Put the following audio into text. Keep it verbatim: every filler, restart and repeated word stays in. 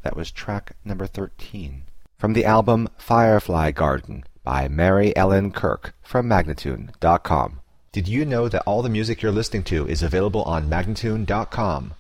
That was track number thirteen. From the album Firefly Garden by Mary Ellen Kirk from Magnatune dot com. Did you know that all the music you're listening to is available on Magnatune dot com?